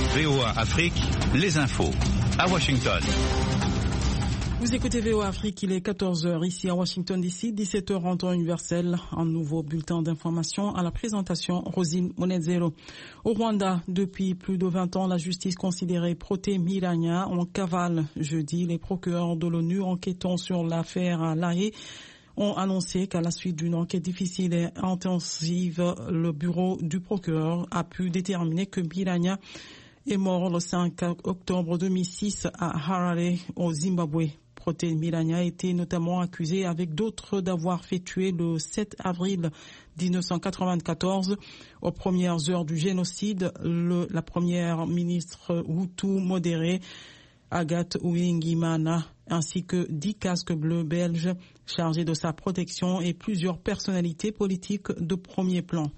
VOA Afrique, les infos à Washington. Vous écoutez VOA Afrique, il est 14h ici à Washington DC, 17h en temps universel. Un nouveau bulletin d'information à la présentation, Rosine Monezero. Au Rwanda, depuis plus de 20 ans, la justice considérait Protais Milagna en cavale. Jeudi, les procureurs de l'ONU enquêtant sur l'affaire à La Haye ont annoncé qu'à la suite d'une enquête difficile et intensive, le bureau du procureur a pu déterminer que Milagna est mort le 5 octobre 2006 à Harare, au Zimbabwe. Protais Milagna était notamment accusé avec d'autres d'avoir fait tuer le 7 avril 1994, aux premières heures du génocide, la première ministre Hutu modérée, Agathe Uwingimana, ainsi que 10 casques bleus belges chargés de sa protection et plusieurs personnalités politiques de premier plan.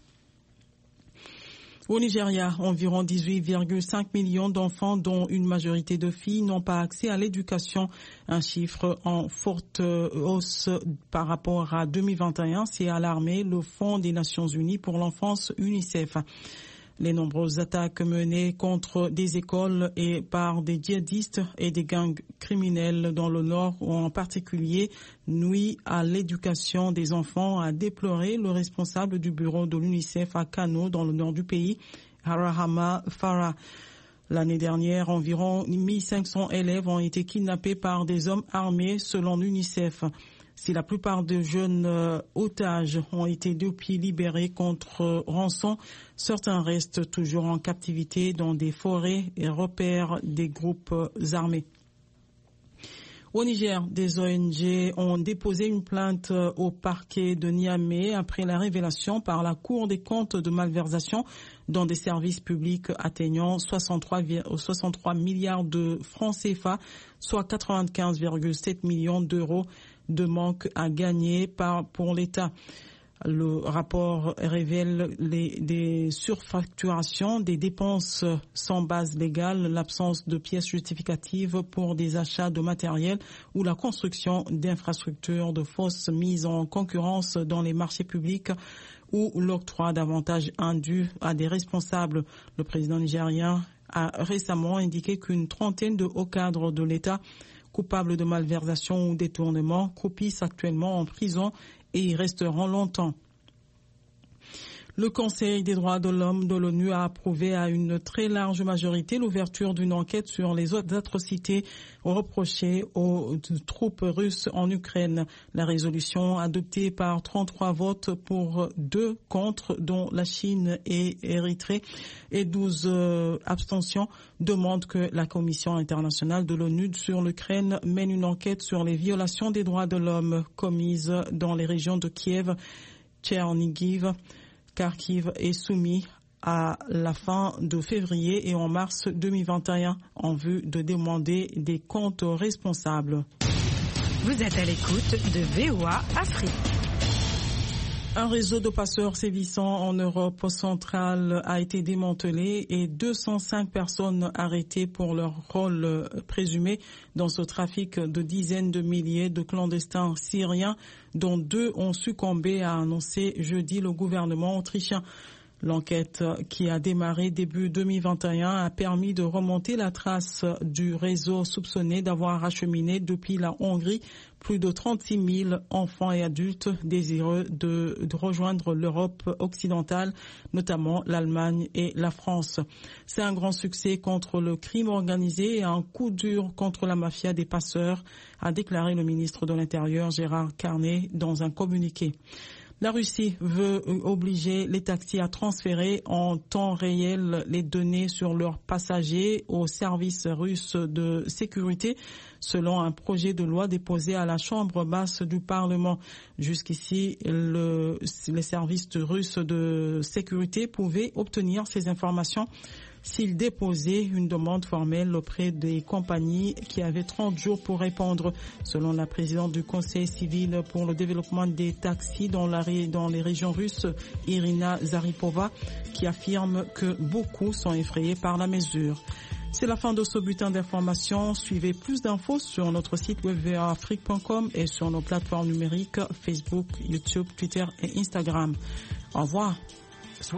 Au Nigeria, environ 18,5 millions d'enfants, dont une majorité de filles, n'ont pas accès à l'éducation. Un chiffre en forte hausse par rapport à 2021, c'est alarmé le Fonds des Nations Unies pour l'enfance UNICEF. Les nombreuses attaques menées contre des écoles et par des djihadistes et des gangs criminels dans le Nord ont en particulier nuit à l'éducation des enfants, a déploré le responsable du bureau de l'UNICEF à Kano, dans le nord du pays, Harahama Farah. L'année dernière, environ 1500 élèves ont été kidnappés par des hommes armés, selon l'UNICEF. Si la plupart des jeunes otages ont été depuis libérés contre rançon, certains restent toujours en captivité dans des forêts et repèrent des groupes armés. Au Niger, des ONG ont déposé une plainte au parquet de Niamey après la révélation par la Cour des comptes de malversation dans des services publics atteignant 63 milliards de francs CFA, soit 95,7 millions d'euros de manque à gagner pour l'État. Le rapport révèle des surfacturations, des dépenses sans base légale, l'absence de pièces justificatives pour des achats de matériel ou la construction d'infrastructures de fausses mises en concurrence dans les marchés publics ou l'octroi d'avantages indus à des responsables. Le président nigérien a récemment indiqué qu'une trentaine de hauts cadres de l'État coupables de malversation ou détournement croupissent actuellement en prison et y resteront longtemps. Le Conseil des droits de l'homme de l'ONU a approuvé à une très large majorité l'ouverture d'une enquête sur les atrocités reprochées aux troupes russes en Ukraine. La résolution adoptée par 33 votes pour 2 contre, dont la Chine et Érythrée, et 12 abstentions, demande que la Commission internationale de l'ONU sur l'Ukraine mène une enquête sur les violations des droits de l'homme commises dans les régions de Kiev, Tchernihiv, Kharkiv et Soumy à la fin de février et en mars 2021 en vue de demander des comptes responsables. Vous êtes à l'écoute de VOA Afrique. Un réseau de passeurs sévissant en Europe centrale a été démantelé et 205 personnes arrêtées pour leur rôle présumé dans ce trafic de dizaines de milliers de clandestins syriens, dont 2 ont succombé, a annoncé jeudi le gouvernement autrichien. L'enquête qui a démarré début 2021 a permis de remonter la trace du réseau soupçonné d'avoir acheminé depuis la Hongrie plus de 36 000 enfants et adultes désireux de rejoindre l'Europe occidentale, notamment l'Allemagne et la France. C'est un grand succès contre le crime organisé et un coup dur contre la mafia des passeurs, a déclaré le ministre de l'Intérieur Gérard Carnet dans un communiqué. La Russie veut obliger les taxis à transférer en temps réel les données sur leurs passagers aux services russes de sécurité, selon un projet de loi déposé à la Chambre basse du Parlement. Jusqu'ici, les services russes de sécurité pouvaient obtenir ces informations s'il déposait une demande formelle auprès des compagnies qui avaient 30 jours pour répondre, selon la présidente du Conseil civil pour le développement des taxis dans les régions russes, Irina Zaripova, qui affirme que beaucoup sont effrayés par la mesure. C'est la fin de ce bulletin d'information. Suivez plus d'infos sur notre site web voaafrique.com et sur nos plateformes numériques Facebook, YouTube, Twitter et Instagram. Au revoir.